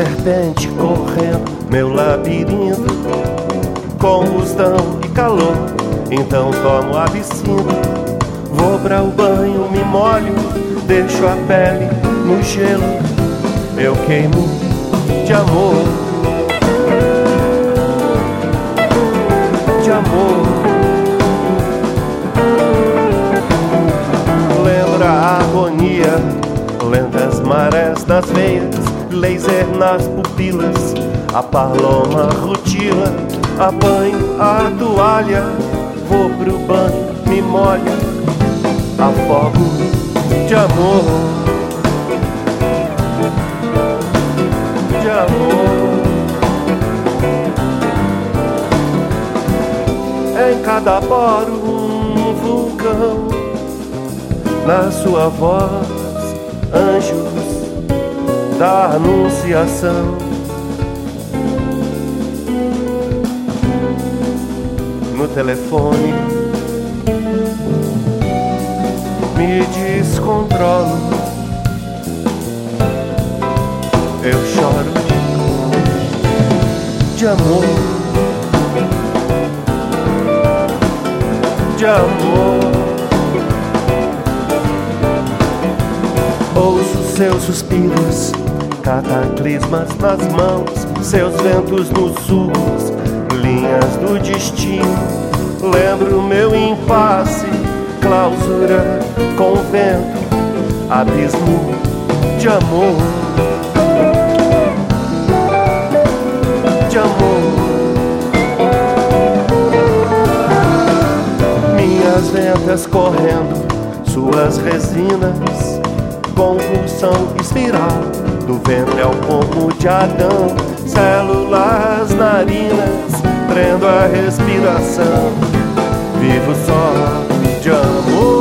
serpente correndo meu labirinto, combustão e calor, então tomo absinto. Vou pra o banho, me molho, deixo a pele no gelo, eu queimo de amor, de amor. Lembra a agonia, lentas marés nas veias, laser nas pupilas, a paloma rutila, apanho a toalha, vou pro banho, me molho, afogo de amor, de amor. Em cada poro um vulcão, na sua voz anjos da anunciação. No telefone me descontrolo, eu choro de amor, de amor. Ouço seus suspiros, cataclismas nas mãos, seus ventos nos urros, linhas do destino. Lembro meu impasse, clausura, convento, abismo de amor, de amor. Minhas ventas correndo, suas resinas, convulsão espiral, do ventre ao pomo de Adão, células narinas, prendo a respiração, vivo só de amor.